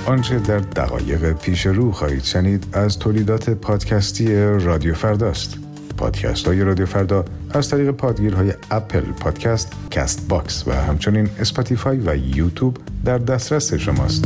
آنچه در دقایق پیش رو خواهید شنید از تولیدات پادکستی رادیو فرداست. پادکست های رادیو فردا از طریق پادگیرهای اپل پادکست، کست باکس و همچنین اسپاتیفای و یوتیوب در دسترس شماست.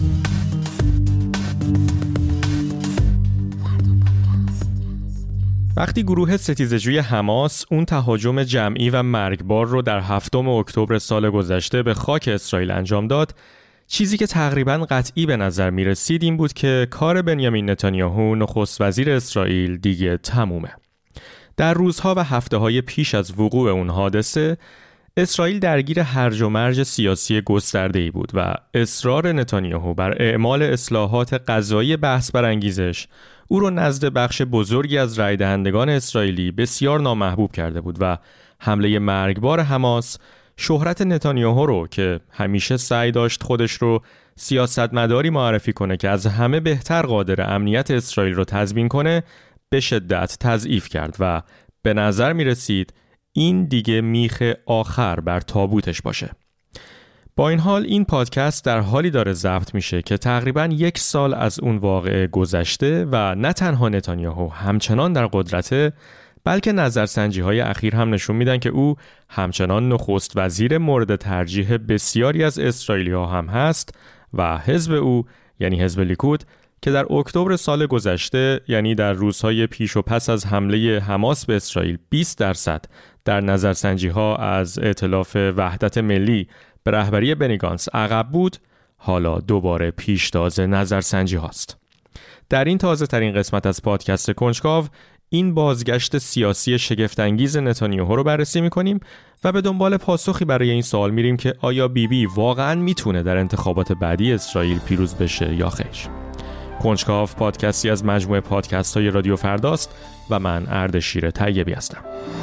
وقتی گروه ستیزجوی حماس اون تهاجم جمعی و مرگبار رو در 7 اکتبر سال گذشته به خاک اسرائیل انجام داد، چیزی که تقریباً قطعی به نظر می رسید این بود که کار بنیامین نتانیاهو نخست وزیر اسرائیل دیگه تمومه. در روزها و هفته‌های پیش از وقوع اون حادثه، اسرائیل درگیر هرج و مرج سیاسی گسترده‌ای بود و اصرار نتانیاهو بر اعمال اصلاحات قضایی بحث برانگیزش او رو نزد بخش بزرگی از رای دهندگان اسرائیلی بسیار نامحبوب کرده بود و حمله مرگبار حماس شهرت نتانیاهو رو که همیشه سعی داشت خودش رو سیاستمداری معرفی کنه که از همه بهتر قادر امنیت اسرائیل رو تضمین کنه به شدت تضعیف کرد و به نظر می رسید این دیگه میخ آخر بر تابوتش باشه. با این حال این پادکست در حالی داره ضبط میشه که تقریباً 1 سال از اون واقعه گذشته و نه تنها نتانیاهو همچنان در قدرته، بلکه نظرسنجی‌های اخیر هم نشون میدن که او همچنان نخست وزیر مورد ترجیح بسیاری از اسرائیلی‌ها هم هست و حزب او یعنی حزب لیکود که در اکتبر سال گذشته یعنی در روزهای پیش و پس از حمله حماس به اسرائیل 20% در نظرسنجی‌ها از ائتلاف وحدت ملی به رهبری بنی گانتس عقب بود، حالا دوباره پیشتاز نظرسنجی هاست. در این تازه ترین قسمت از پادکست کنجکاو این بازگشت سیاسی شگفت‌انگیز نتانیاهو رو بررسی می‌کنیم و به دنبال پاسخی برای این سوال میریم که آیا بیبی واقعاً میتونه در انتخابات بعدی اسرائیل پیروز بشه یا خیر. کنجکاو پادکستی از مجموعه پادکست‌های رادیو فرداست و من اردشیر طیبی هستم.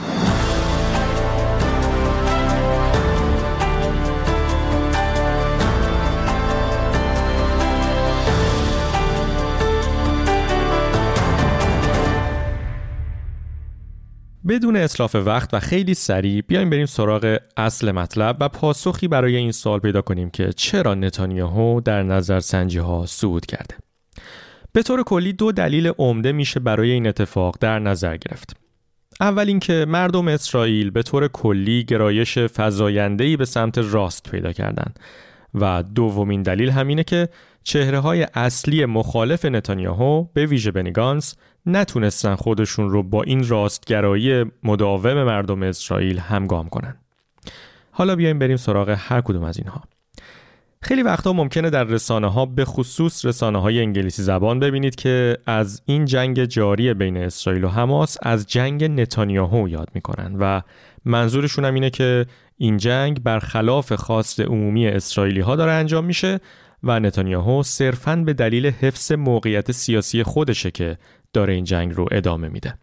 بدون اتلاف وقت و خیلی سریع بیایم بریم سراغ اصل مطلب و پاسخی برای این سوال پیدا کنیم که چرا نتانیاهو در نظرسنجی‌ها صعود کرده. به طور کلی 2 دلیل عمده میشه برای این اتفاق در نظر گرفت. اول اینکه مردم اسرائیل به طور کلی گرایش فزاینده‌ای به سمت راست پیدا کردن و دومین دلیل همینه که چهره‌های اصلی مخالف نتانیاهو به ویژه بنی گانتس نتونستن خودشون رو با این راستگرایی مداوم مردم اسرائیل همگام کنن. حالا بیایم بریم سراغ هر کدوم از اینها. خیلی وقتا ممکنه در رسانه‌ها به خصوص رسانه‌های انگلیسی زبان ببینید که از این جنگ جاری بین اسرائیل و حماس از جنگ نتانیاهو یاد میکنن و منظورشون هم اینه که این جنگ برخلاف خواست عمومی اسرائیلی‌ها داره انجام میشه و نتانیاهو صرفاً به دلیل حفظ موقعیت سیاسی خودشه که داره این جنگ رو ادامه میده.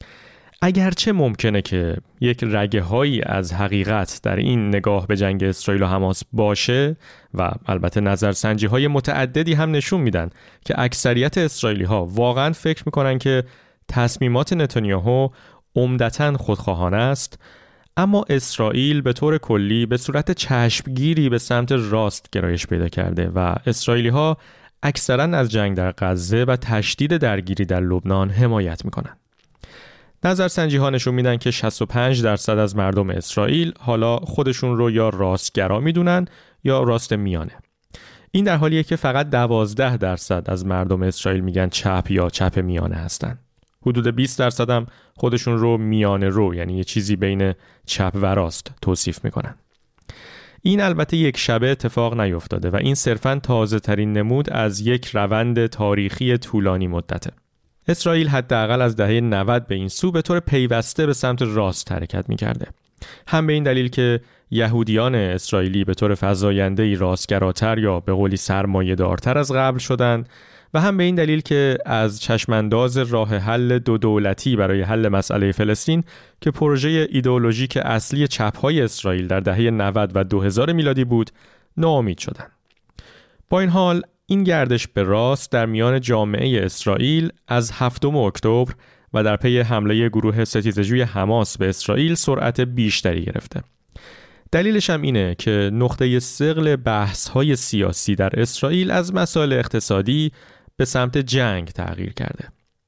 اگرچه ممکنه که یک رگه‌هایی از حقیقت در این نگاه به جنگ اسرائیل و حماس باشه و البته نظرسنجی‌های متعددی هم نشون میدن که اکثریت اسرائیلی‌ها واقعاً فکر میکنن که تصمیمات نتانیاهو عمدتاً خودخواهانه است، اما اسرائیل به طور کلی به صورت چشمگیری به سمت راست گرایش پیدا کرده و اسرائیلی‌ها اکثراً از جنگ در غزه و تشدید درگیری در لبنان حمایت میکنن. نظرسنجی‌ها نشون میدن که 65% از مردم اسرائیل حالا خودشون رو یا راستگرا میدونن یا راست میانه. این در حالیه که فقط 12% از مردم اسرائیل میگن چپ یا چپ میانه هستن. حدود 20% هم خودشون رو میانه رو یعنی یه چیزی بین چپ و راست توصیف میکنن. این البته یک شبه اتفاق نیفتاده و این صرفاً تازه ترین نمود از یک روند تاریخی طولانی مدته. اسرائیل حداقل از دهه 90 به این سو به طور پیوسته به سمت راست حرکت می‌کرده. هم به این دلیل که یهودیان اسرائیلی به طور فزاینده‌ای راستگراتر یا به قولی سرمایه‌دارتر از قبل شدند و هم به این دلیل که از چشمانداز راه حل 2 دولتی برای حل مسئله فلسطین که پروژه ایدئولوژیک اصلی چپ‌های اسرائیل در دهه 90 و 2000 میلادی بود، ناامید شدند. با این حال این گردش به راست در میان جامعه اسرائیل از 7 اکتبر و در پی حمله گروه ستیزجوی حماس به اسرائیل سرعت بیشتری گرفته. دلیلش هم اینه که نقطه ثقل بحث‌های سیاسی در اسرائیل از مسائل اقتصادی به سمت جنگ تغییر کرده.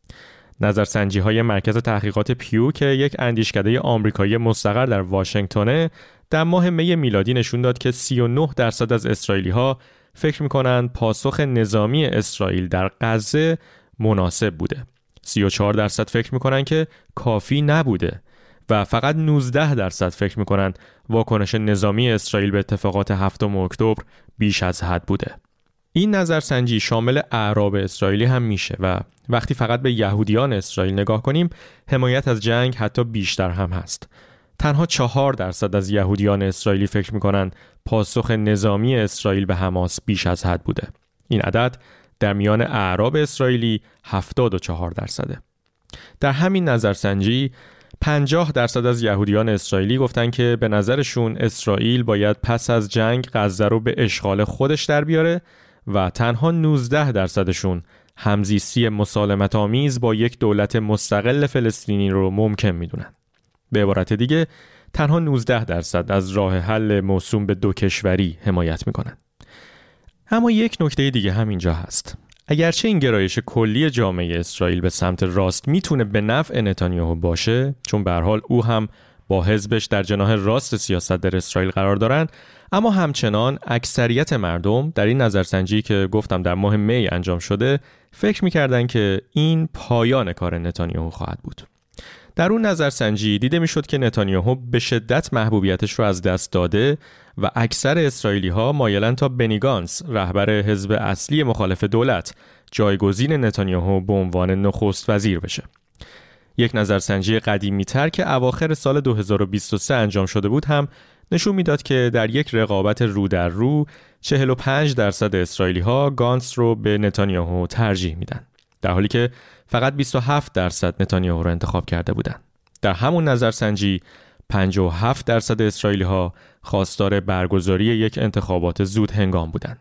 نظرسنجی‌های مرکز تحقیقات پیو که یک اندیشکده آمریکایی مستقر در واشنگتن در ماه می میلادی نشون داد که 39% از اسرائیلی‌ها فکر می‌کنند پاسخ نظامی اسرائیل در غزه مناسب بوده. 34% فکر می‌کنند که کافی نبوده و فقط 19% فکر می‌کنند واکنش نظامی اسرائیل به اتفاقات 7 اکتبر بیش از حد بوده. این نظرسنجی شامل اعراب اسرائیلی هم میشه و وقتی فقط به یهودیان اسرائیل نگاه کنیم حمایت از جنگ حتی بیشتر هم هست. تنها 4% از یهودیان اسرائیلی فکر میکنن پاسخ نظامی اسرائیل به حماس بیش از حد بوده. این عدد در میان اعراب اسرائیلی 74%. در همین نظرسنجی 50% از یهودیان اسرائیلی گفتن که به نظرشون اسرائیل باید پس از جنگ غزه رو به اشغال خودش در بیاره و تنها 19%شون همزیستی مسالمت‌آمیز با یک دولت مستقل فلسطینی رو ممکن میدونن. به عبارت دیگه تنها 19% از راه حل موسوم به دو کشوری حمایت میکنن. اما یک نکته دیگه هم اینجا هست. اگرچه این گرایش کلی جامعه اسرائیل به سمت راست میتونه به نفع نتانیاهو باشه، چون به هر حال او هم با حزبش در جناح راست سیاست در اسرائیل قرار دارن، اما همچنان اکثریت مردم در این نظرسنجی که گفتم در ماه می انجام شده فکر میکردن که این پایان کار نتانیاهو خواهد بود. در اون نظرسنجی دیده میشد که نتانیاهو به شدت محبوبیتش رو از دست داده و اکثر اسرائیلی ها مایلن تا بنی گانتس رهبر حزب اصلی مخالف دولت جایگزین نتانیاهو به عنوان نخست وزیر بشه. یک نظرسنجی قدیمی تر که اواخر سال 2023 انجام شده بود هم نشون میداد که در یک رقابت رو در رو 45% اسرائیلی ها گانتس رو به نتانیاهو ترجیح میدن، در حالی که فقط 27% نتانیاهو رو انتخاب کرده بودن. در همون نظرسنجی 57% اسرائیلی ها خواستار برگزاری یک انتخابات زود هنگام بودن.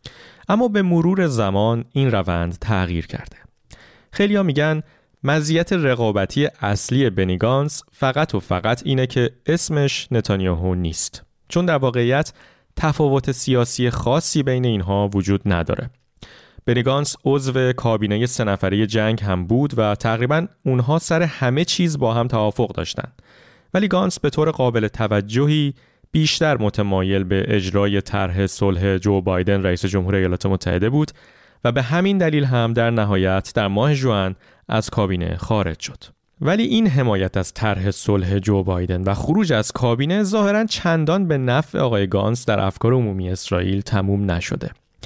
اما به مرور زمان این روند تغییر کرده. خیلی‌ها میگن مزیت رقابتی اصلی بنی گانتس فقط و فقط اینه که اسمش نتانیاهو نیست، چون در واقعیت تفاوت سیاسی خاصی بین اینها وجود نداره. بنی گانتس عضو کابینه 3 نفره جنگ هم بود و تقریباً اونها سر همه چیز با هم توافق داشتن. ولی گانتس به طور قابل توجهی بیشتر متمایل به اجرای طرح صلح جو بایدن رئیس جمهور ایالات متحده بود و به همین دلیل هم در نهایت در ماه ژوئن از کابینه خارج شد. ولی این حمایت از طرح صلح جو بایدن و خروج از کابینه ظاهراً چندان به نفع آقای گانتس در افکار عمومی اسرائیل تموم نشده.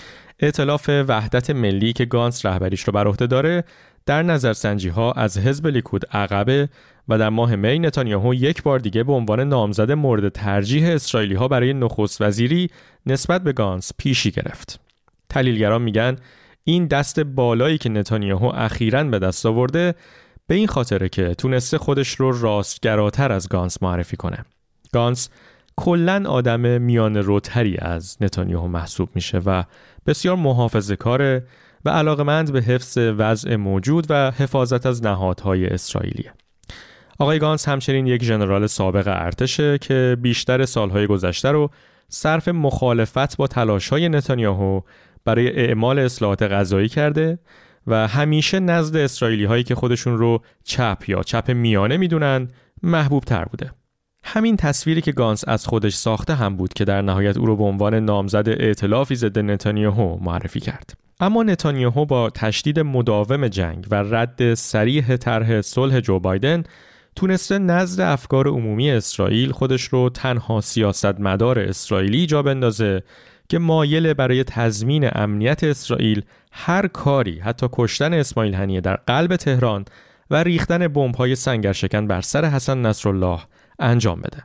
ائتلاف وحدت ملی که گانتس رهبریش رو بر عهده داره در نظرسنجی‌ها از حزب لیکود عقبه و در ماه می نتانیاهو یک بار دیگه به عنوان نامزد مورد ترجیح اسرائیلی‌ها برای نخست وزیری نسبت به گانتس پیشی گرفت. تحلیلگران میگن این دست بالایی که نتانیاهو اخیراً به دست آورده به این خاطره که تونسته خودش رو راستگراتر از گانتس معرفی کنه. گانتس کلاً آدم میان روتری از نتانیاهو محسوب میشه و بسیار محافظه‌کاره و علاقمند به حفظ وضع موجود و حفاظت از نهادهای اسرائیلیه. آقای گانتس همچنین یک ژنرال سابق ارتشه که بیشتر سالهای گذشته رو صرف مخالفت با تلاش‌های نتانیاهو برای اعمال اصلاحات قضایی کرده و همیشه نزد اسرائیلی‌هایی که خودشون رو چپ یا چپ میانه میدونن محبوب تر بوده. همین تصویری که گانتس از خودش ساخته هم بود که در نهایت او رو به عنوان نامزد ائتلافی ضد نتانیاهو معرفی کرد. اما نتانیاهو با تشدید مداوم جنگ و رد صریح طرح صلح جو بایدن تونسته نزد افکار عمومی اسرائیل خودش رو تنها سیاستمدار اسرائیلی جا بندازه که مایل برای تضمین امنیت اسرائیل هر کاری، حتی کشتن اسماعیل هنیه در قلب تهران و ریختن بمب‌های سنگرشکن بر سر حسن نصرالله انجام بده.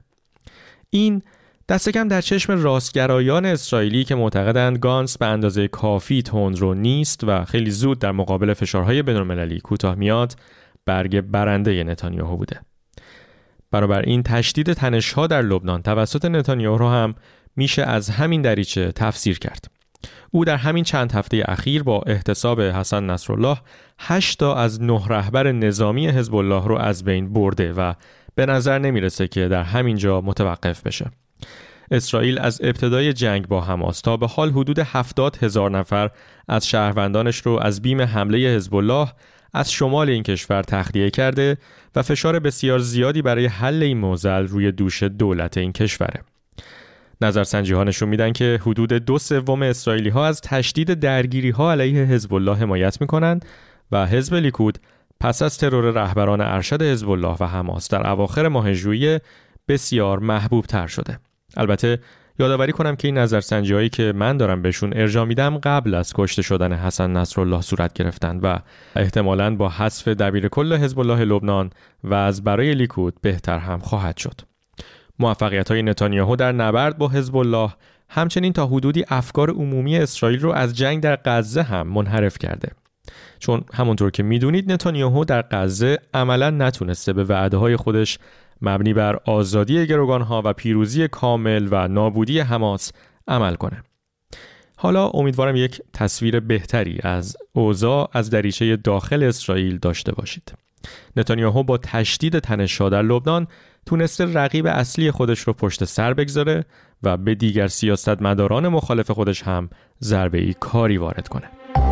این دست کم در چشم راستگرایان اسرائیلی که معتقدند گانتس به اندازه کافی تندرو نیست و خیلی زود در مقابل فشارهای بین‌المللی کوتاه میاد، برگ برنده نتانیاهو بوده. برابر این تشدید تنش‌ها در لبنان توسط نتانیاهو رو هم میشه از همین دریچه تفسیر کرد. او در همین چند هفته اخیر با احتساب حسن نصرالله 8 تا از 9 رهبر نظامی حزب الله رو از بین برده و به نظر نمیرسه که در همین جا متوقف بشه. اسرائیل از ابتدای جنگ با حماس تا به حال حدود 70,000 نفر از شهروندانش رو از بیم حمله حزب الله از شمال این کشور تخلیه کرده و فشار بسیار زیادی برای حل این معضل روی دوش دولت این کشوره. نظرسنجی‌ها نشون میدن که حدود 2/3 اسرائیلی‌ها از تشدید درگیری‌ها علیه حزب الله حمایت می‌کنند و حزب لیکود پس از ترور رهبران ارشد حزب الله و حماس در اواخر ماه ژوئیه بسیار محبوب تر شده. البته یادآوری کنم که این نظرسنجی‌هایی که من دارم بهشون ارجاع میدم قبل از کشته شدن حسن نصرالله صورت گرفتند و احتمالاً با حذف دبیرکل حزب الله لبنان و از برای لیکود بهتر هم خواهد شد. موفقیت‌های نتانیاهو در نبرد با حزب الله همچنین تا حدودی افکار عمومی اسرائیل رو از جنگ در غزه هم منحرف کرده. چون همونطور که میدونید نتانیاهو در غزه عملاً نتونسته به وعده‌های خودش مبنی بر آزادی گروگان‌ها و پیروزی کامل و نابودی حماس عمل کنه. حالا امیدوارم یک تصویر بهتری از اوضاع از دریچه داخل اسرائیل داشته باشید. نتانیاهو با تشدید تنش‌ها در لبنان تونسته رقیب اصلی خودش رو پشت سر بگذاره و به دیگر سیاستمداران مخالف خودش هم ضربه‌ای کاری وارد کنه.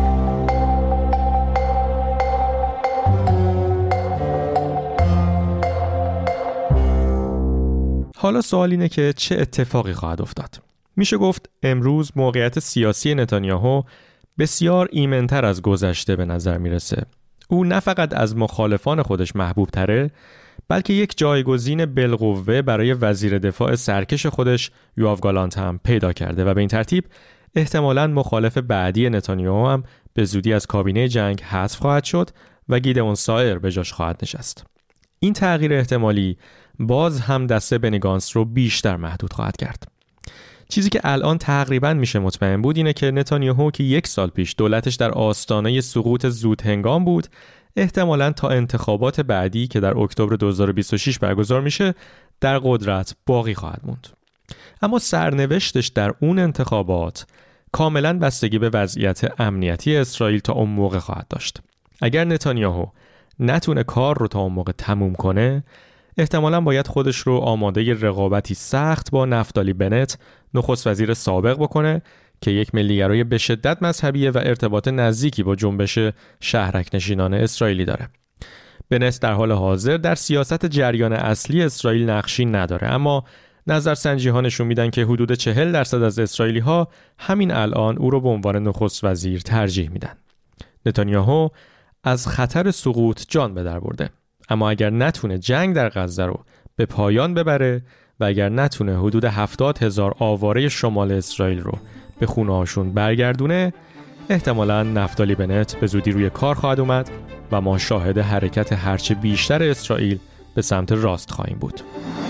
حالا سوال اینه که چه اتفاقی خواهد افتاد؟ میشه گفت امروز موقعیت سیاسی نتانیاهو بسیار ایمن‌تر از گذشته به نظر میرسه. او نه فقط از مخالفان خودش محبوب تره، بلکه یک جایگزین بالقوه برای وزیر دفاع سرکش خودش یوآو گالانت هم پیدا کرده و به این ترتیب احتمالاً مخالف بعدی نتانیاهو هم به زودی از کابینه جنگ حذف خواهد شد و گیدئون سایر به جاش خواهد نشست. این تغییر احتمالی باز هم دسته بنی گانتز رو بیشتر محدود خواهد کرد. چیزی که الان تقریباً میشه مطمئن بود اینه که نتانیاهو که 1 سال پیش دولتش در آستانه سقوط زود هنگام بود، احتمالاً تا انتخابات بعدی که در اکتبر 2026 برگزار میشه در قدرت باقی خواهد موند. اما سرنوشتش در اون انتخابات کاملاً بستگی به وضعیت امنیتی اسرائیل تا اون موقع خواهد داشت. اگر نتانیاهو نتونه کار رو تا اون موقع تموم کنه، احتمالاً باید خودش رو آماده رقابتی سخت با نفتالی بنت، نخست وزیر سابق بکنه که یک ملیگرای به شدت مذهبیه و ارتباط نزدیکی با جنبش شهرک نشینان اسرائیلی داره. بنت در حال حاضر در سیاست جریان اصلی اسرائیل نقشی نداره، اما نظرسنجی‌ها نشون میدن که حدود 40% از اسرائیلی‌ها همین الان او رو به عنوان نخست وزیر ترجیح میدن. نتانیاهو از خطر سقوط جان به در برده، اما اگر نتونه جنگ در غزه رو به پایان ببره و اگر نتونه حدود 70,000 آواره شمال اسرائیل رو به خونه‌هاشون برگردونه، احتمالاً نفتالی بنت به زودی روی کار خواهد اومد و ما شاهد حرکت هرچه بیشتر اسرائیل به سمت راست خواهیم بود.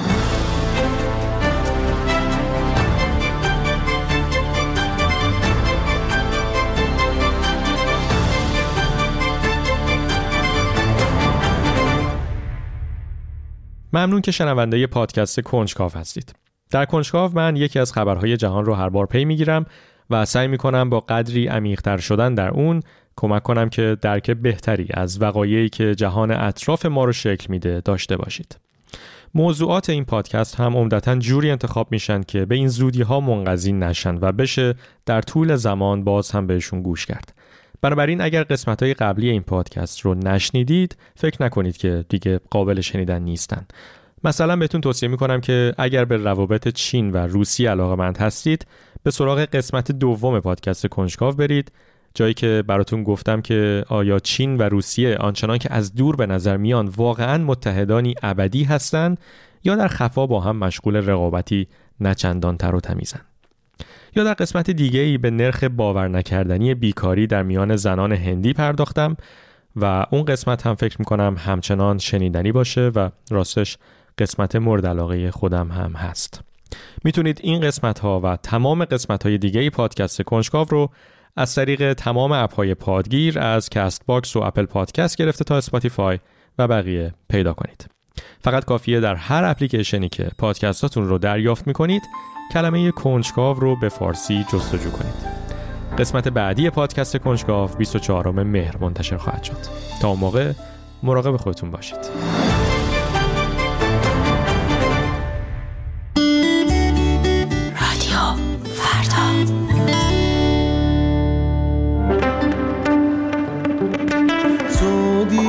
ممنون که شنونده پادکست کنجکاو هستید. در کنجکاو من یکی از خبرهای جهان رو هر بار پی میگیرم و سعی میکنم با قدری عمیق‌تر شدن در اون کمک کنم که درک بهتری از وقایعی که جهان اطراف ما رو شکل میده داشته باشید. موضوعات این پادکست هم عمدتاً جوری انتخاب میشن که به این زودی‌ها منقضی نشن و بشه در طول زمان باز هم بهشون گوش کرد. بنابراین اگر قسمت‌های قبلی این پادکست رو نشنیدید، فکر نکنید که دیگه قابل شنیدن نیستن. مثلا بهتون توصیه میکنم که اگر به روابط چین و روسیه علاقه‌مند هستید، به سراغ قسمت دوم پادکست کنجکاو برید، جایی که براتون گفتم که آیا چین و روسیه آنچنان که از دور به نظر میان واقعاً متحدانی ابدی هستند یا در خفا با هم مشغول رقابتی نچندان تر و تمیزن. یا در قسمت دیگه‌ای به نرخ باور نکردنی بیکاری در میان زنان هندی پرداختم و اون قسمت هم فکر میکنم همچنان شنیدنی باشه و راستش قسمت مورد علاقه خودم هم هست. میتونید این قسمت ها و تمام قسمت های دیگه پادکست کنجکاو رو از طریق تمام اپ های پادگیر از کست باکس و اپل پادکست گرفته تا اسپاتیفای و بقیه پیدا کنید. فقط کافیه در هر اپلیکیشنی که پادکستاتون رو دریافت میکنید کلمه کنجکاو رو به فارسی جستجو کنید. قسمت بعدی پادکست کنجکاو 24 مهر منتشر خواهد شد. تا اون موقع مراقب خودتون باشید.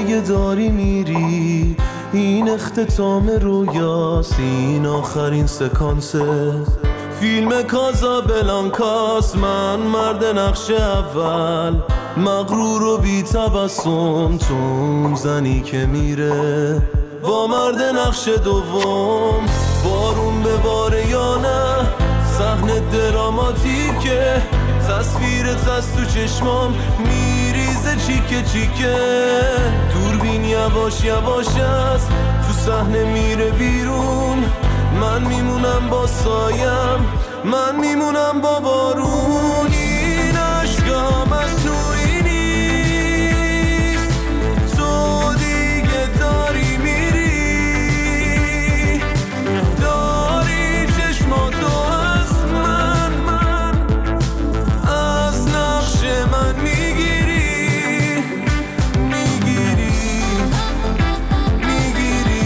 دیگه داری میری، این اختتام رویاست، این آخرین سکانسه فیلم کازابلانکاست. من مرد نقش اول، مغرور و بی تبسم، تو اون زنی که میره با مرد نقش دوم. بارون به باره یا نه، صحنه دراماتیکه، تصویرت از تو چشمام میریزه چیکه چیکه. دوربین یواش یواش است، تو صحنه میره بیرون، من میمونم با سایم، من میمونم با بارون. این عشقا مصنوعی نیست، تو دیگه داری میری، داری چشماتو از من از نقش من میگیری، میگیری، میگیری،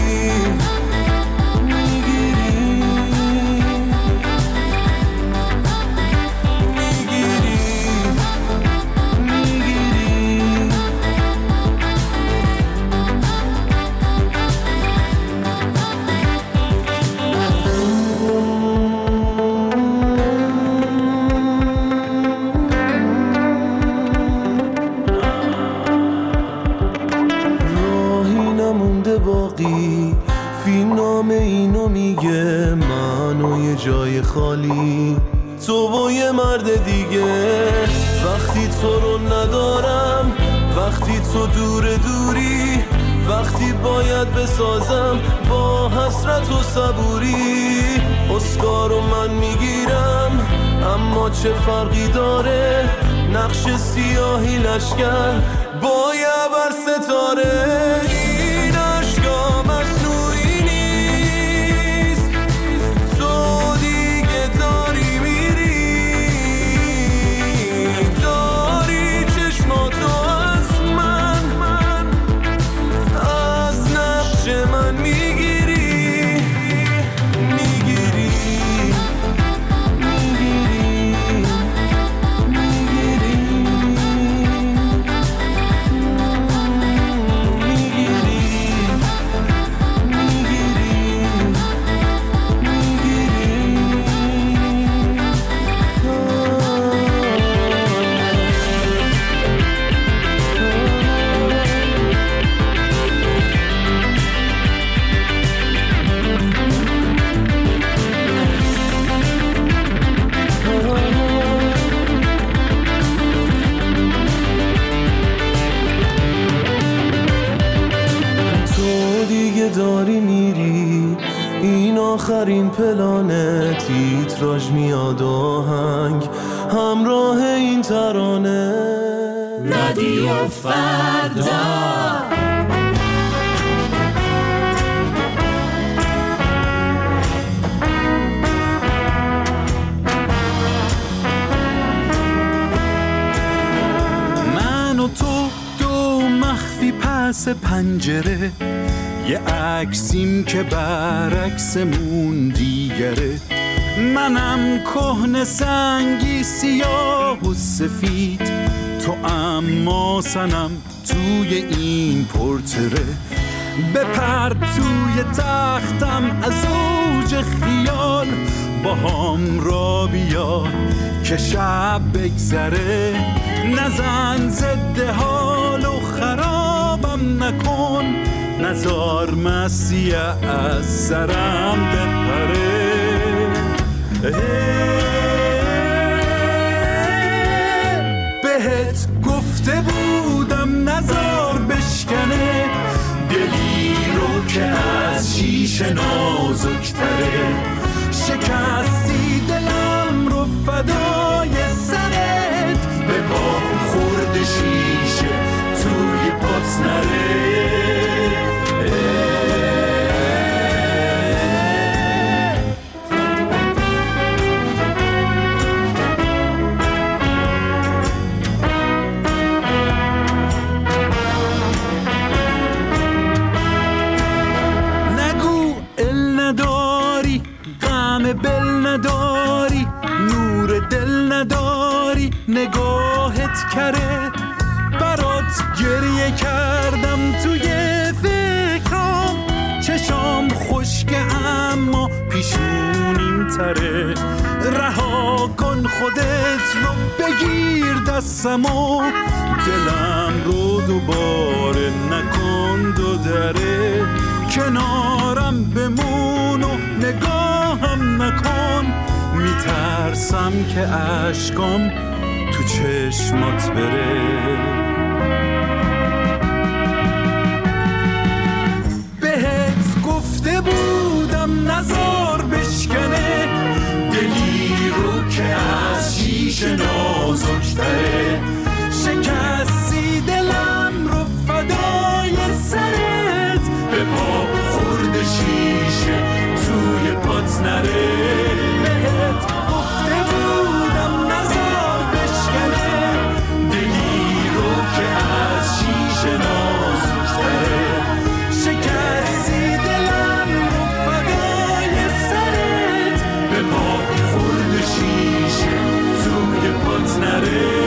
باقی فیلم نام اینو میگه، من و یه جای خالی، تو و یه مرد دیگه. وقتی تو رو ندارم، وقتی تو دوری، وقتی باید بسازم با حسرت و صبوری. اسکارو من میگیرم، اما چه فرقی داره، نقش سیاهی لشکر با یه بر ستاره. این عشقا مصنوعی نیست، تو دیگه داری میری، داری چشماتو از من از نقش من میگیری، میگیری، داری میری، این آخرین پلانه، تیتراژ میاد آهنگ همراه این ترانه. رادیو فردا. من و تو دو مخفی پس پنجره، یه عکسیم که برعکسمون دیگره. منم کهنه سنگی سیاه و سفید، تو اما سنم توی این پورتره. بپر توی تختم از اوج خیال، با هم را بیا که شب بگذره. نزن ضد حال و خرابم نکن، نزار مسیح از سرم بپره. بهت گفته بودم نزار بشکنه، دلی رو که از شیشه نازکتره. شکستی دلم رو فدای سرت، به پا خورد شیشه توی پات نره. بل نداری، نور دل نداری، نگاهت کره. برات گریه کردم توی بهتره. رها کن خودت رو، بگیر دستمو، دلم رو دوباره نکن دو دره. کنارم بمون و نگاهم نکن، میترسم که اشکام تو چشمات بره. بهت گفته بودم نزار بشکنه، دلی رو که از شیشه نازکتره. شکستی دلم رو فدای سرت، به پا خورد شیشه توی پات نره. بهت گفته بودم نزار بشکنه، دلی رو که از شیشه نازکتره. شکستی دلم رو فدای سرت، به پا خورد شیشه توی پات نره.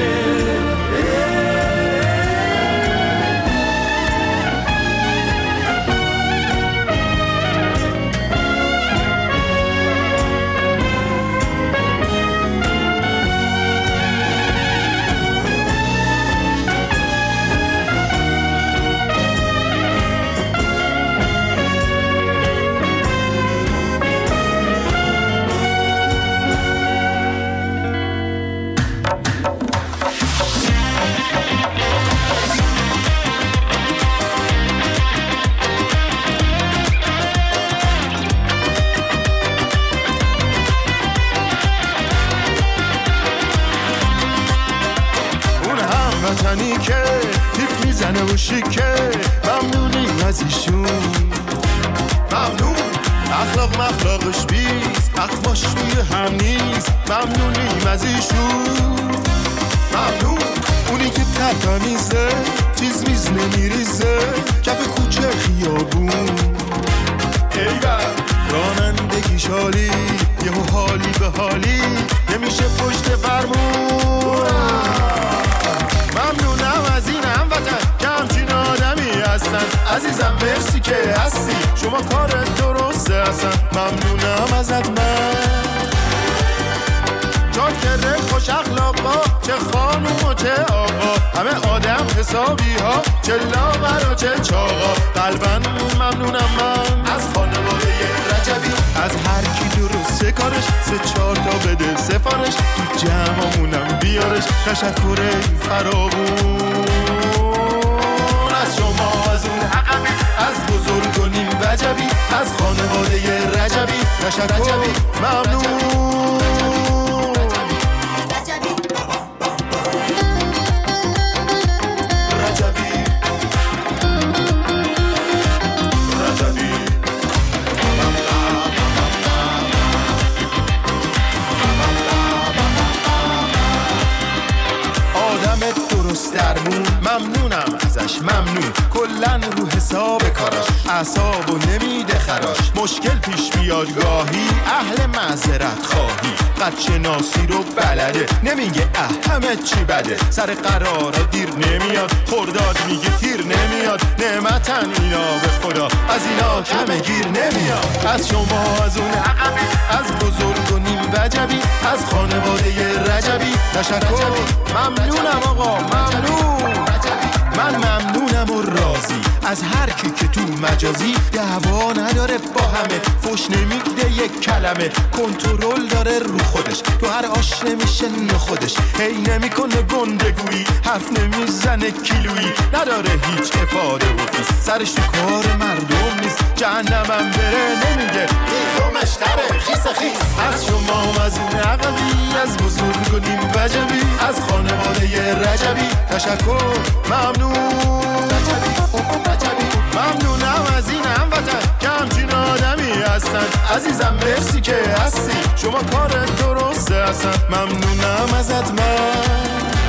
وطنی که تیپ میزنه و شیکه، ممنونیم از ایشون. ممنون اخلاق مخلاقش بیست، اخباش روی هم نیست، ممنونیم از ایشون. ممنون اونی که تمیزه، چیز میز نمیریزه، کف کوچه خیابون. ایوه رانندگی شالی، یهو حالی به حالی، نمیشه پشت فرمون. ممنونم از این هموطن که همچین آدمی هستن. عزیزم مرسی که هستی، شما کارت درسته هستن. ممنونم ازت من جاکره خوش اخلاقا، چه خانوم و چه آقا، همه آدم حسابی ها، چه لاغر و چه چاقا. قلباً ممنونم من از خانواده رجبی، از هر کی درسته کارش، 3-4 تا بده سفارش، تو جمعمونم بیارش. تشکر فراوون از شما، از اون عقبی، از بزرگ و نیم وجبی، از خانواده رجبی. تشکر ممنون. ممنونم ازش، ممنون کلن رو حساب کاراش، اعصابو نمیده خراش. مشکل پیش بیاد گاهی، اهل معذرت خواهی، قد شناسی رو بلده، نمیگه همه چی بده. سر قرار دیر نمیاد، خرداد میگه تیر نمیاد. نعمتن اینا به خدا، از اینا کم گیر نمیاد. از شما، از اون عقبی، از بزرگ و نیم وجبی، از خانواده رجبی. تشکر ممنونم آقا، ممنون. من ممنونم و راضی از هر کی که تو مجازی دعوا نداره با همه، فوش نمیده یک کلمه، کنترل داره رو خودش، تو هر آش نمیشه نخودش، هی نمیکنه گندگویی، حرف نمیزنه کیلویی، نداره هیچ افاده و فیس، سرش تو کار مردم نیست، جهنمم بره نمیگه خیفمش تره خیس خیس. از شما، از این عقبی، از بزرگ و نیم وجبی، از خانواده رجبی. تشکر ممنون. ممنونم از این هموطن که همچین آدمی هستن. عزیزم مرسی که هستی، شما کارت درسته هستن. ممنونم ازت من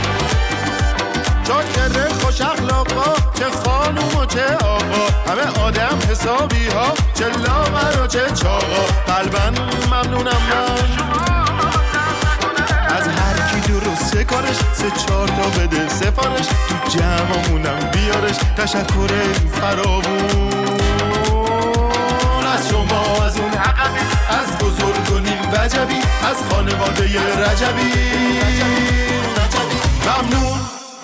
جاکره خوش اخلاقا، چه خانوم و چه آقا، همه آدم حسابی ها، چه لاغر و چه چاقا. قلباً ممنونم من از هر کی درسته کارش، 3-4 تا بده سفارش، تو جمعمونم بیارش. تشکر فراوون از شما، از اون عقبی، از بزرگ و نیم صدای رجبی. ممنون.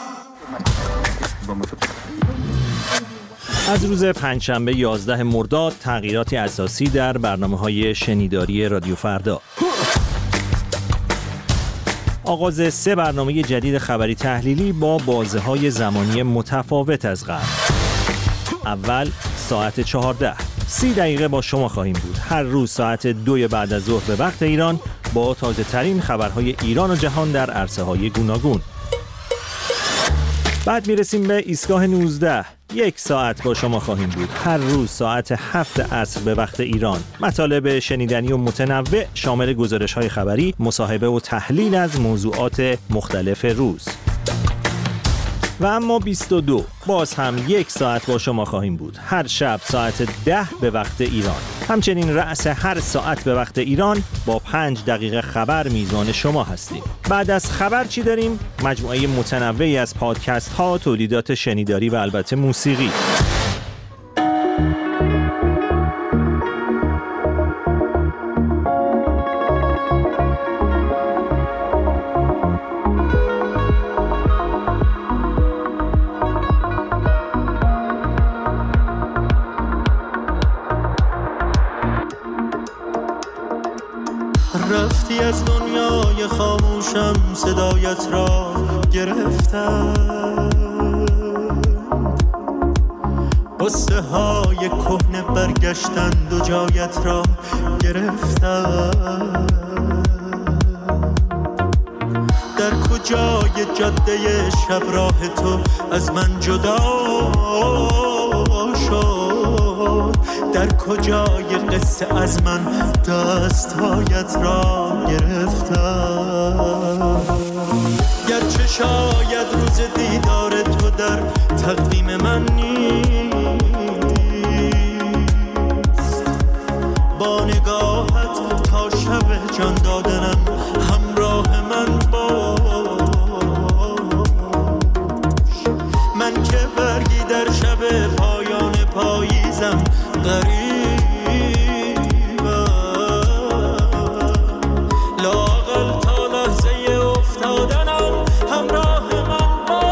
از روز پنجشنبه 11 مرداد تغییراتی اساسی در برنامه‌های شنیداری رادیو فردا. آغاز 3 برنامه جدید خبری تحلیلی با بازه‌های زمانی متفاوت از قبل. اول ساعت 14 30 دقیقه با شما خواهیم بود. هر روز ساعت 2 بعد از ظهر به وقت ایران با تازه ترین خبرهای ایران و جهان در عرصه‌های گوناگون. بعد میرسیم به ایستگاه 19. 1 ساعت با شما خواهیم بود. هر روز ساعت 7 عصر به وقت ایران. مطالب شنیدنی و متنوع شامل گزارش‌های خبری، مصاحبه و تحلیل از موضوعات مختلف روز. و اما 22 باز هم 1 ساعت با شما خواهیم بود. هر شب ساعت 10 به وقت ایران. همچنین رأس هر ساعت به وقت ایران با 5 دقیقه خبر میزان شما هستیم. بعد از خبر چی داریم؟ مجموعه متنوعی از پادکست ها، تولیدات شنیداری و البته موسیقی. رفتی از دنیای خاموشم، صدایت را گرفتم، قصه های کهنه برگشتند و جایت را گرفتم. در کجای جاده شب راه تو از من جدا شد؟ در کجای قصه از من دستهایت را گرفتم؟ گرچه شاید روز دیدار تو در تقویم من نیست، با نگاهت تا شب جان دادنم همراه من باش. من که برگی در شب پایان پاییزم غریبم، لااقل تا لحظه افتادنم همراه من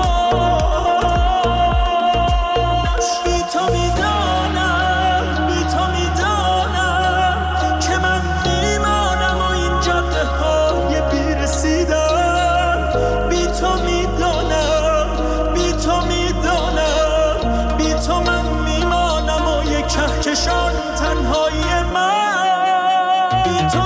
باش. بی تو میدانم که من میمانم و این جاده های بیرسیدم. بی تو میدانم من میمانم و یک کهکشان تنهایی من. بی تو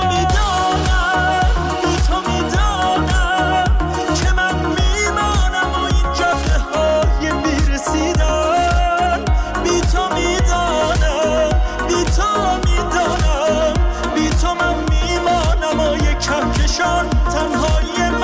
میدانم که من میمانم و این جاده های بیرسیدن. بی تو میدانم من میمانم و یک کهکشان تنهایی من.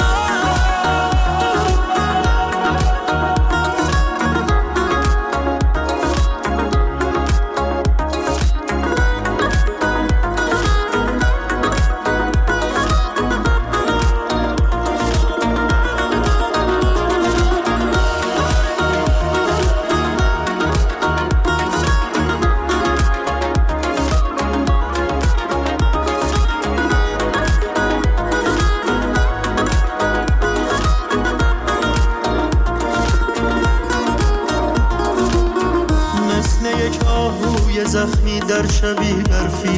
زخمی در شبی برفی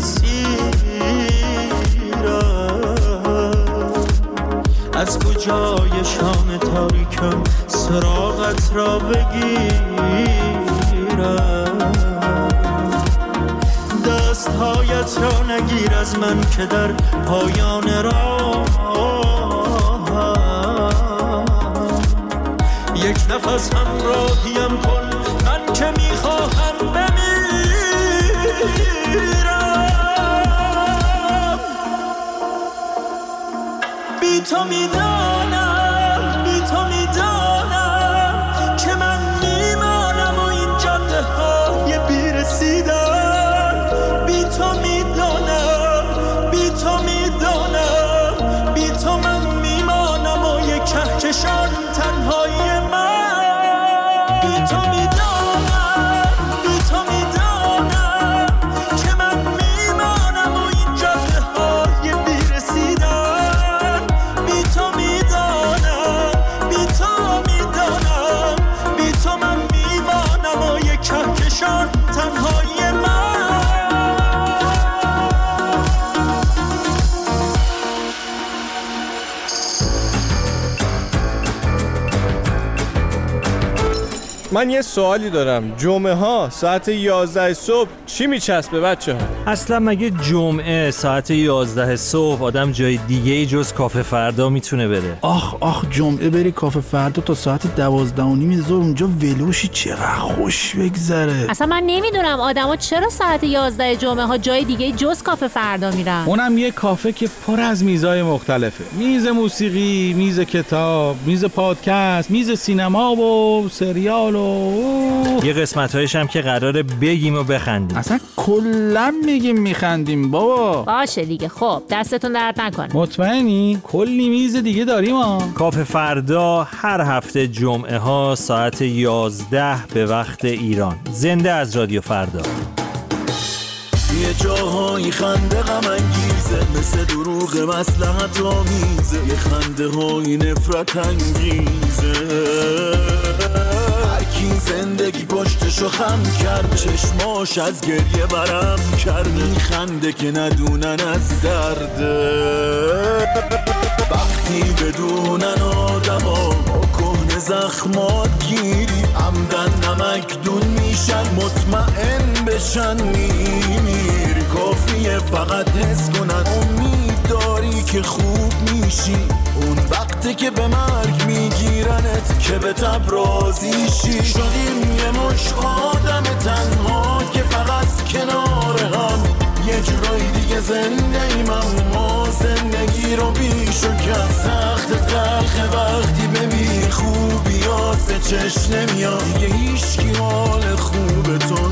اسیرم، از کجای شام تاریکم سراغت را بگیرم. دستهایت را نگیر از من که در پایان راه یک نفس همراهیم کن، من که میخواهم بمیرم. بی تو میدانم که من میمانم و این جاده های بیرسیدن. بی تو میدانم من میمانم و یک کهکشان تنهایی من. بی تو میدانم که من میمانم و این جاده های بیرسیدن. من یه سوالی دارم. جمعه ها ساعت 11 صبح چی میچسبه بچه ها؟ اصلا مگه جمعه ساعت 11 صبح آدم جای دیگه جز کافه فردا میتونه بره؟ آخ جمعه بری کافه فردا تا ساعت 12:30 اونجا ولوشی، چقدر خوش بگذره. اصلا من نمیدونم آدما چرا ساعت 11 جمعه ها جای دیگه جز کافه فردا میرن. اونم یه کافه که پر از میزای مختلفه. میز موسیقی، میز کتاب، میز پادکست، میز سینما و سریال و یه قسمت‌هایش هم که قراره بگیم و بخندیم. اصلا کلا میگیم میخندیم بابا. باشه دیگه، خب دستتون درد نکنه. مطمئنی؟ کلی میز دیگه داریم ها. کافه فردا هر هفته جمعه ها ساعت 11 به وقت ایران. زنده از رادیو فردا. یه جاهایی خنده غم انگیزه، مثل دروغ مصلحت آمیزه، یه خنده های نفرت انگیزه. هر کی زندگی پشتشو خم کرد، چشماش از گریه برم کرد، میخنده که ندونن از درده. وقتی بدونن آدما کهنه زخمات گیری، عمدن نمکدون میشن، مطمئن بشن میمیری. کافیه فقط حس کنن امید داری که خوب میشی، اون وقتی که به مرگ میگیرنت که به تب راضی شی. شدیم یه مش آدم تنها که فقط کنار هم، یه جورایی دیگه زنده ایم اما زندگی رو بیش و کم. سخت تلخ وقتی ببین خوبیات به چشم نمیاد، دیگه هیچکی حال خوبتون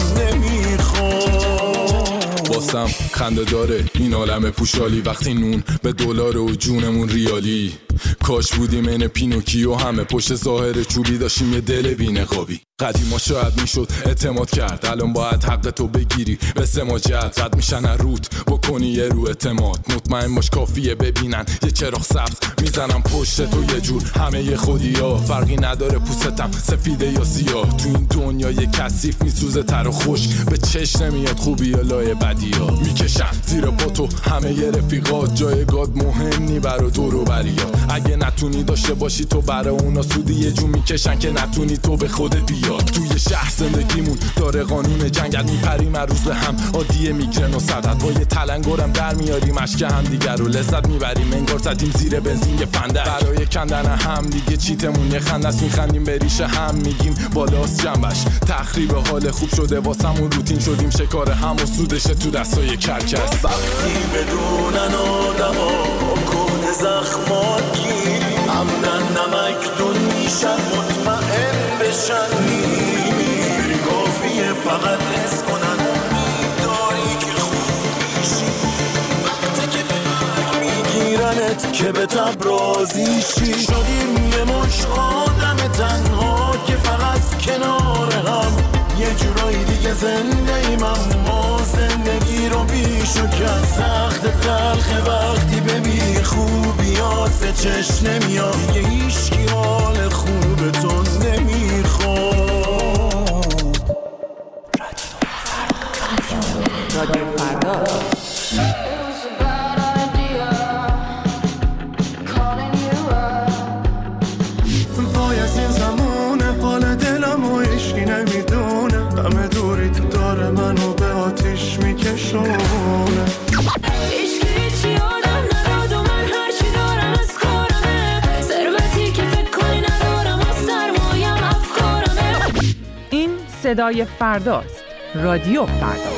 نمیخواد. واسم خنده داره این عالم پوشالی، وقتی نون به دلار و جونمون ریالی. کاش بودیم این پینوکیو، همه پشت ظاهر چوبی داشتیم یه دل بی‌نقابی. قدیما شاید میشد اعتماد کرد، الان باید حق تو بگیری به سماجت. رد میشن روت بکنی یه رو اعتماد، مطمئن باش کافیه ببینن یه چراغ سبز میزنم پشت تو یه جور. همه یه خودی ها، فرقی نداره پوستم سفیده یا سیاه. تو این دنیا یه کثیف میسوزه تر و خوش، به چش نمیاد خوبی یا لای بدی ها. میکشن زیر پا تو همه یه رفیقات، جایگاه مهم نی برا دور و بریا. اگه نتونی داشته باشی تو برای اونا سودی، یه جون میکشن که نتونی تو به خودت بیا. توی شهر زندگیمون داره قانون جنگل، میپریم هر روز به هم عادیه میگرن و صدت. با یه تلنگرم در میاریم اشک هم دیگر رو لذت میبریم، انگار زدیم زیر بنزین یه فندک. برای کندن هم دیگه چیتمون یه خندست، میخندیم به ریشه هم میگیم بالاست جنبش. تخریب حال خوب شده واسمون، روتین شدیم شکار هم و سودشه تو دستای کرکس. وقتی بدونن آدما کهنه زخمات گیری، عمدن نمکدون میشن، مطمئن بشن میمیری. کافیه فقط حس کنن امید داری که خوب میشی، وقتی که به مرگ میگیرنت که به تب راضی شی. شدیم یه مش آدم تنها که فقط کنار هم، یه جورایی دیگه زنده ایم اما زندگی رو بیش و کم. سخت تلخ وقتی ببین خوبیات به چشم نمیاد، دیگه هیچکی حال خوبتون نمیخواد. رادیو فردا. وای از این زمونه حال دلم و عشقی نمیدونه، همه دوری تو داره منو به آتیش میکشونه. عشقی چی آدم نداد و من هرچی دارم از کارمه، ثروتی که فکر کنی ندارم و سرمایم افکارمه. این صدای فرداست. رادیو فردا.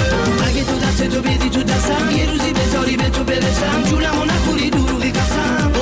اگه تو دست تو بدی تو دستم، یه روزی بذاری به تو برسم، جونمو نخوری دروغی قسم.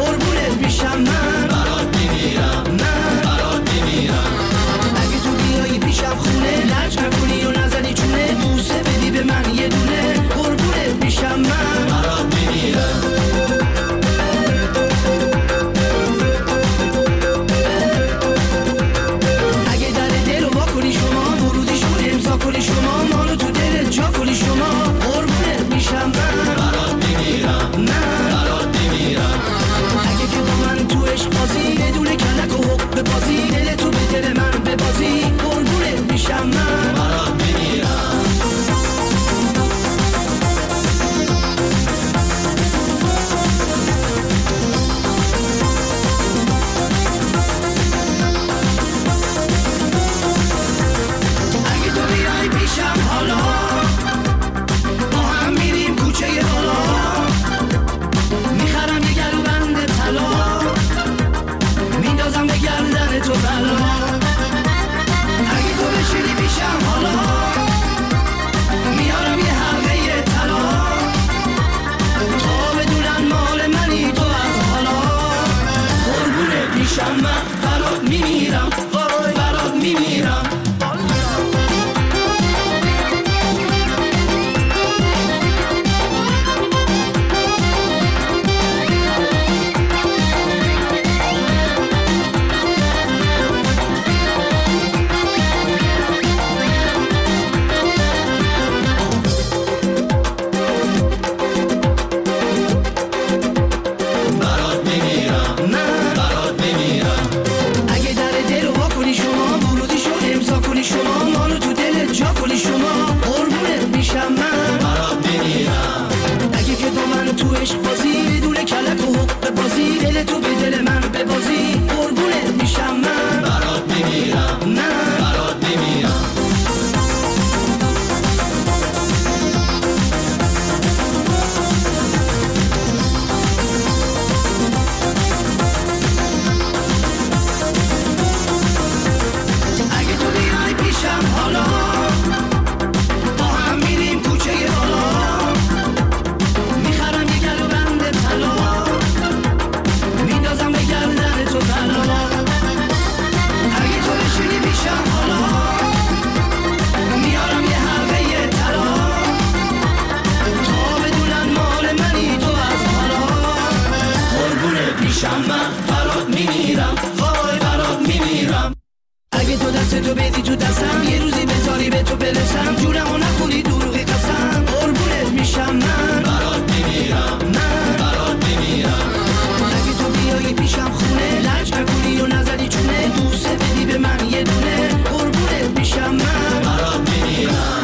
میشم من برات میمیرم وای برات میمیرم اگه تو دستتو بدی تو دستم یه روزی بذاری به تو برسم جونمو نخونی دروغی قسم قربونت میشم من برات میمیرم من برات میمیرم اگه تو بیایی پیشم خونه لج نکنی و نزدی چونه دوست بدی به من یه دونه قربونت میشم من برات میمیرم.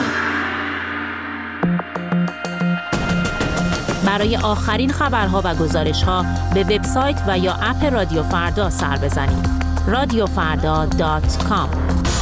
برای آخرین خبرها و گزارش‌ها به وبسایت و یا اپ رادیو فردا سر بزنید. radiofarda.com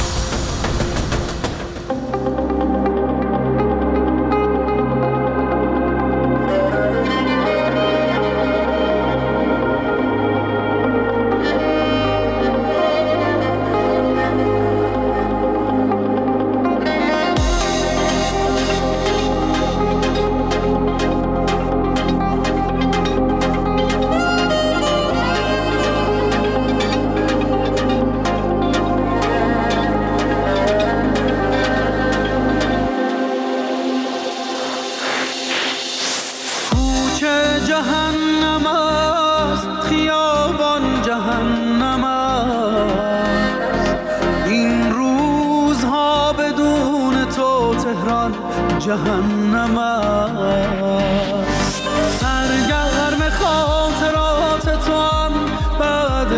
جهنم است سرگرم خاطرات تو هم بعد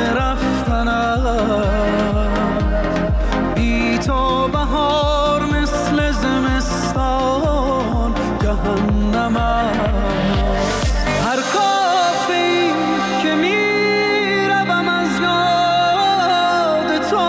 رفتنم بی تو بهار مثل زمستان جهنم است هر کافی که میروم از یاد تو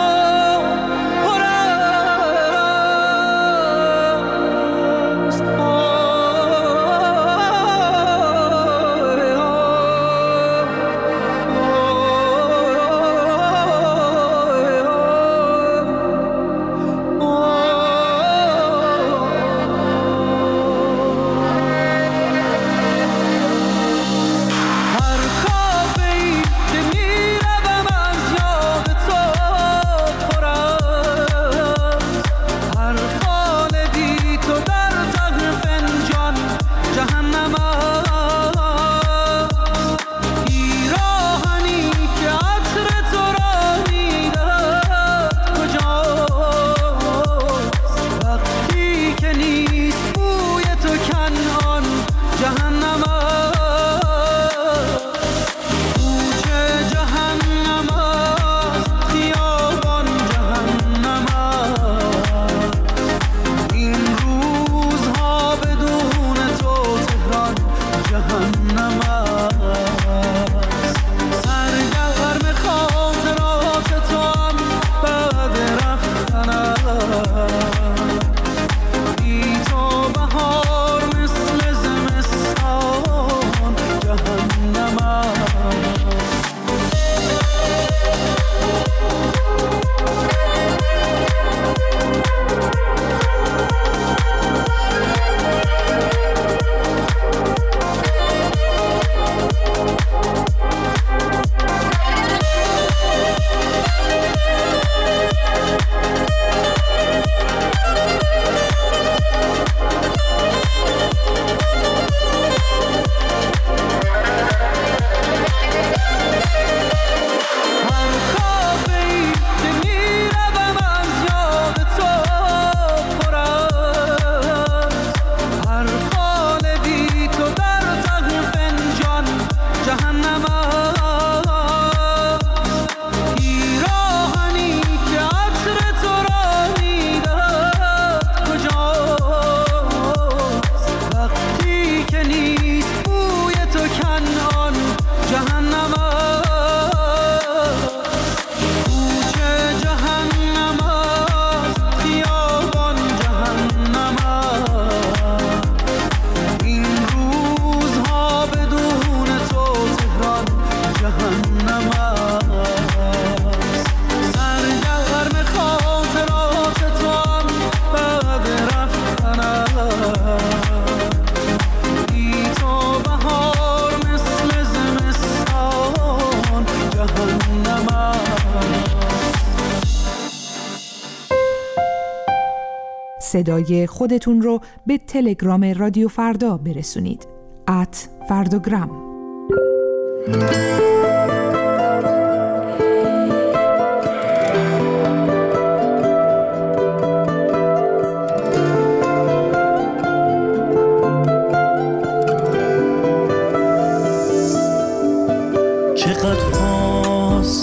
صدای خودتون رو به تلگرام رادیو فردا برسونید @فرداگرام.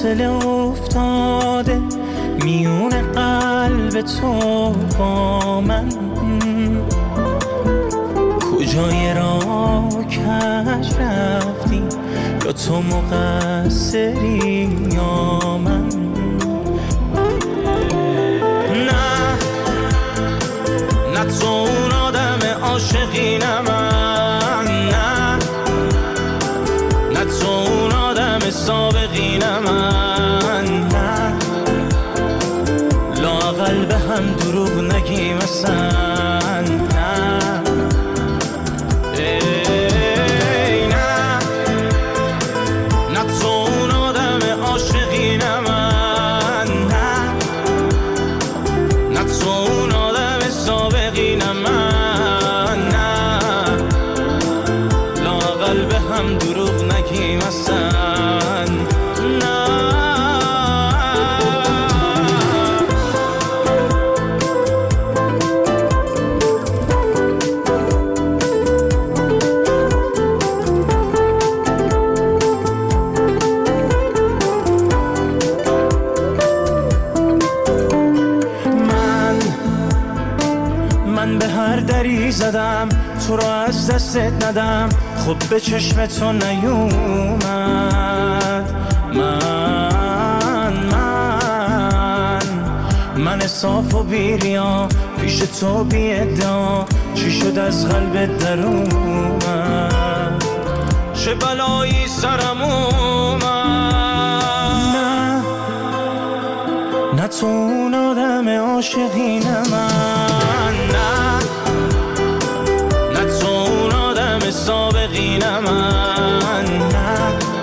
فاصله افتاده میون قلب تو با من، کجای راه کج رفتی یا تو مقصری یا من؟ نه تو اون آدم عاشقی نه من، نه تو اون آدم سابقی نه من، نه لااقل به هم دروغ نگیم اصلا، زدم تو رو از دستت ندم، خب به چشم تو نیومد. من صاف و بیریا پیش تو بی ادعا، چی شد از قلبت در اومد؟ چه بلایی سرم اومد؟ نه تو اون آدم عاشقی نه من، نه تو اون آدم سابقی نه من، نه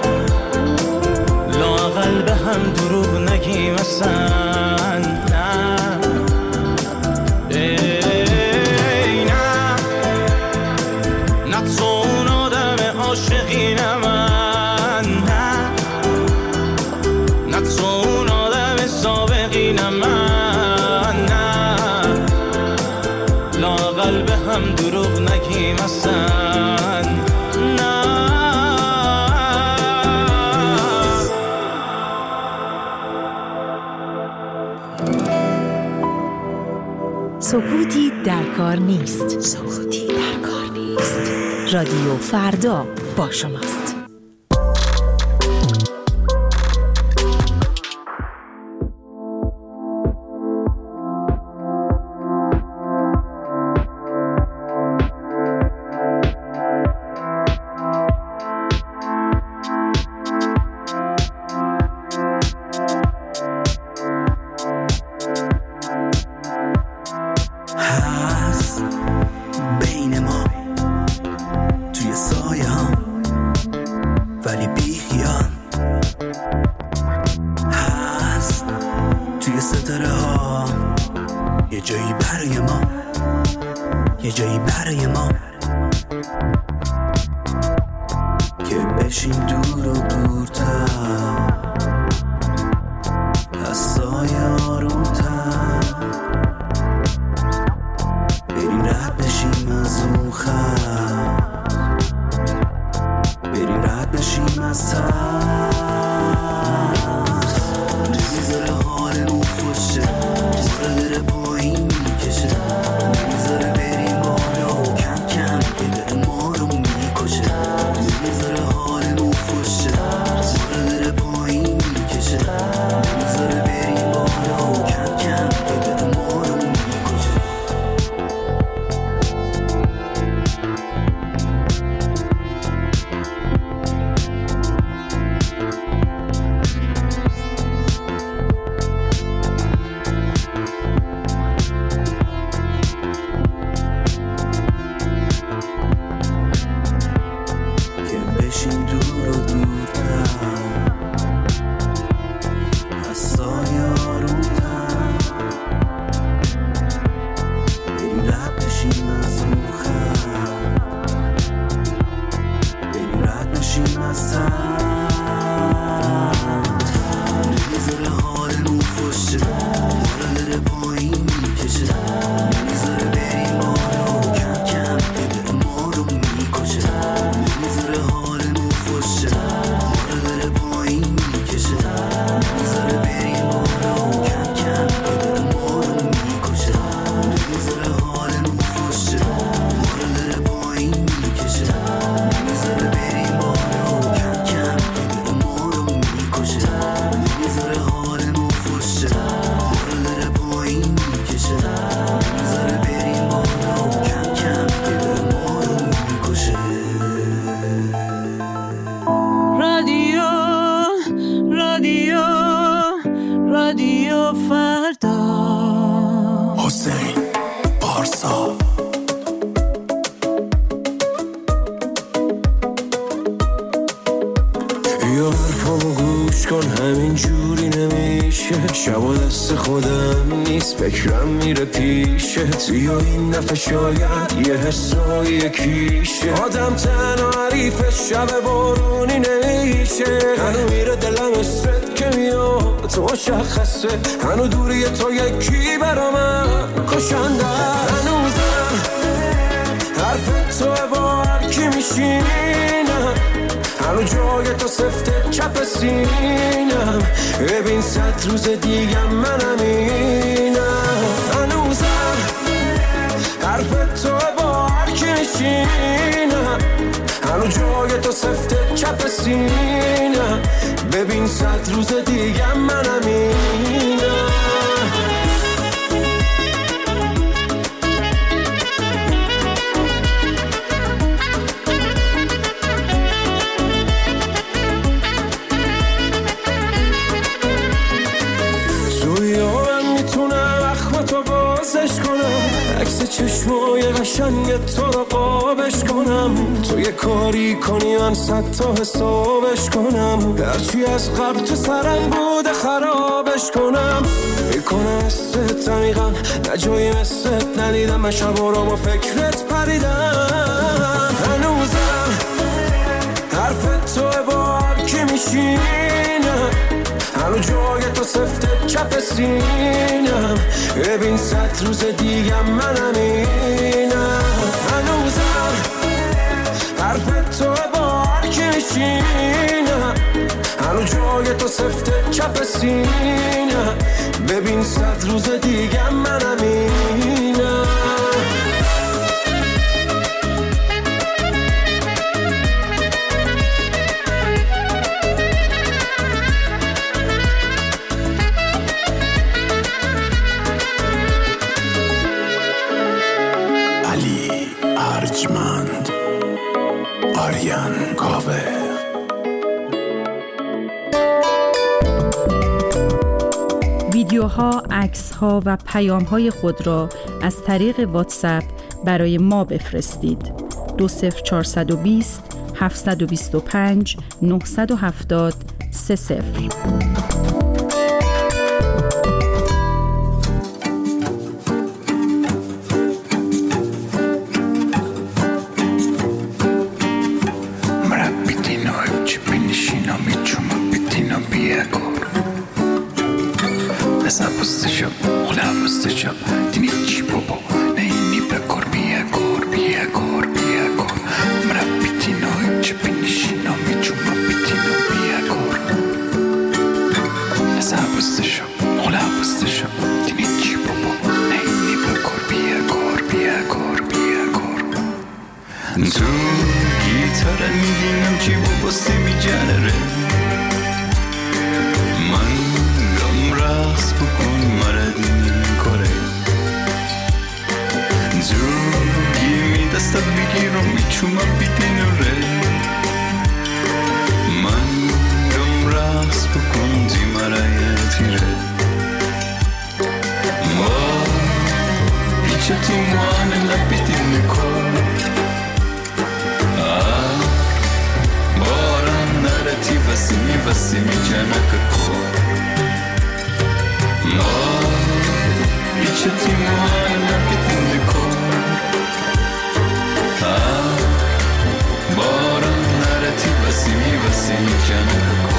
لااقل به هم دروغ نگیم اصلا، هم دروغ نگیم اصلا، نه. سکوتی در کار نیست. سکوتی در کار نیست. رادیو فردا با شماست. بیا حرفامو گوش کن، همین جوری نمیشه. شب و دست خودم نیست، فکرم میره پیشت. بیا این دفعه شاید یه حسای یکیشه. آدم تنها حریف شب بارونی نمیشه. هنو میره دلم استرد که میاد تو مشخصه. هنو دوری تو یکی برا من کشنده. هنوزم حرف تو با هر کی میشینم. هنو جای تو سفته چپ سینم. ببین 100 روز دیگه منم اینم. هنوزم حرف تو با هر کی میشینم. هنو جای تو سفته چپ سینم. ببین 100 روز دیگه منم اینم. عکس چشمای قشنگ تو رو قابش کنم. تو یه کاری کنی من 100 تا حسابش کنم. هرچی از قبل تو سرم بوده خرابش کنم. میکنه حست عمیقا نه جایی مثلت ندیدم. من شبا رو با فکرت پریدم. هنوزم حرف تو با هر کی میشینم. هنو جای تو سفته چپ سینم. ببین 100 روز دیگه منم اینم. هنوزم حرف تو با هر کی میشینم. هنو جای تو سفته چپ سینم. ببین 100 روز دیگه منم اینم. آریان کاوه. ویدیوها، عکس‌ها و پیام‌های خود را از طریق واتساپ برای ما بفرستید. 20420 725 970 30. تو گیتاره میدینم چی بستی میجنره. من گم رقص بکن مردی کاره. زوگی می دستت بگیرم میچومم بیدینوره. من گم رقص بکن زی مرای تیره. ما پیچه تو مانه لبیدین کن. Vasi mi cenaka ko Ma Iće ti moja napitin diko Boran narati vasi mi cenaka ko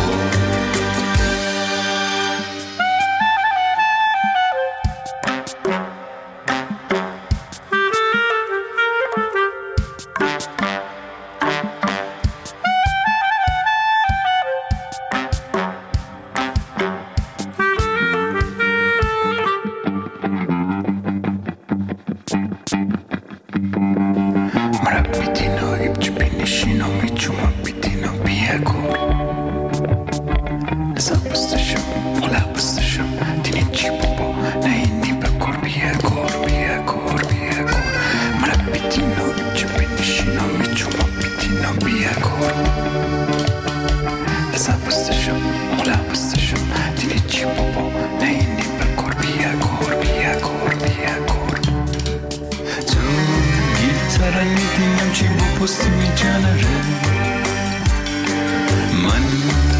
پستی می جنره من